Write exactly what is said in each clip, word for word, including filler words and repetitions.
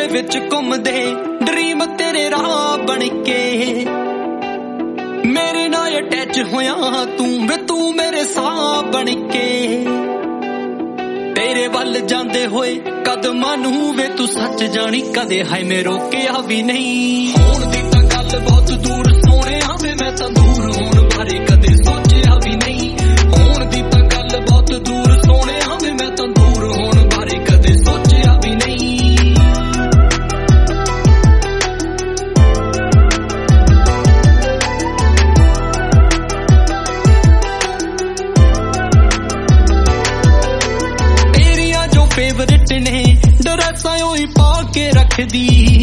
विच घुमदे dream तेरे राह बन के मेरे नाल अटैच होया तू वे तू मेरे साह बन के तेरे वल जांदे होए कदमां नूं वे तू सच जानी कदे हाय मैं रोकिया भी नहीं होण दी तां गल बहुत दूर सोने वे मैं तां दूर होण बारे कदे सोचिया भी नहीं होण दी तां गल बहुत दूर सोने वे मैं तां दूर होण बारे कदे सोचिया भी नहीं फेवरेट ने ड्रेसां ओही पा के रखदी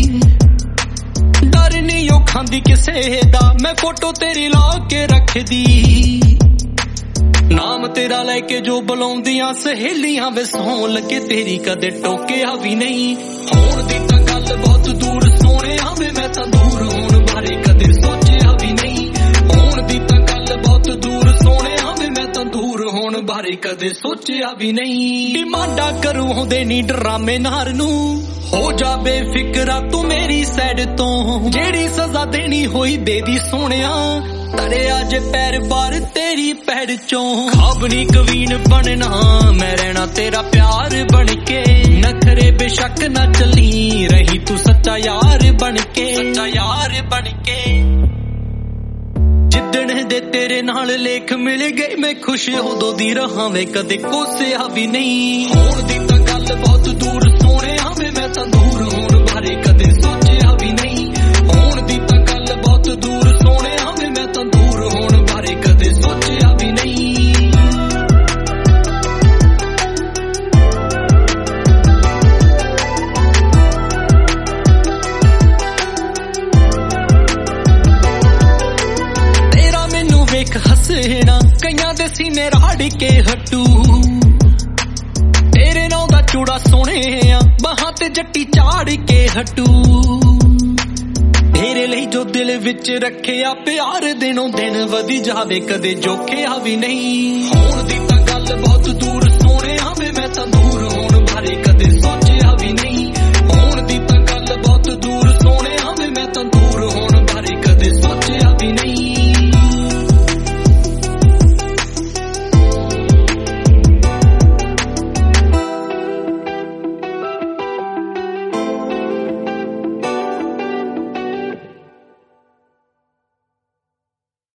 डर नहीं ओ खांदी किसे दा मैं फोटो तेरी ला के रखदी नाम तेरा लेके जो बुलाउंदियां सहेलियां वे सौं लगे तेरी कदे टोकिया भी नहीं होण दी तां गल बहुत दूर सोने वे मैं तां दूर होण बारे कदे सोचिया भी नहीं होण दी तां गल बहुत दूर सोने वे मैं तां दूर होण बारे कदे सोचिया भी नहीं डिमांडा करूं होंदे नी ड्रामे नार नू हो जा बेफिक्रा तू मेरी साइड तो जेड़ी सजा देनी होई दे दी सोनिया तरे अज पैर बार तेरी पैर चों खाबनी कवीन बनना मैं रहना तेरा प्यार बन के नखरे बेशक ना चली रही तू सच्चा यार बन के सच्चा यार बन के जिद्दण दे तेरे नाल लेख मिल गए मैं खुश उदों दी रहां वे कदे कोसिया भी नहीं होण दी तां गल बहुत दूर सोने वे मैं तां दूर होण बारे कदे सोचिया भी नहीं होण दी तां गल बहुत दूर सोने वे मैं तां दूर होण बारे कदे सोचिया भी नहीं वेख हसना कईयां दे सीने राड़ के हटू तेरे नां दा चूड़ा सोने बाहां ते जट्टी चाड़ के हटू तेरे लिए जो दिल विच रखिया प्यार दिनों दिन वधी जावे कदे जोखिया भी नहीं होण दी तां गल बहुत दूर सोने वे मैं तां दूर होण बारे कदे सोच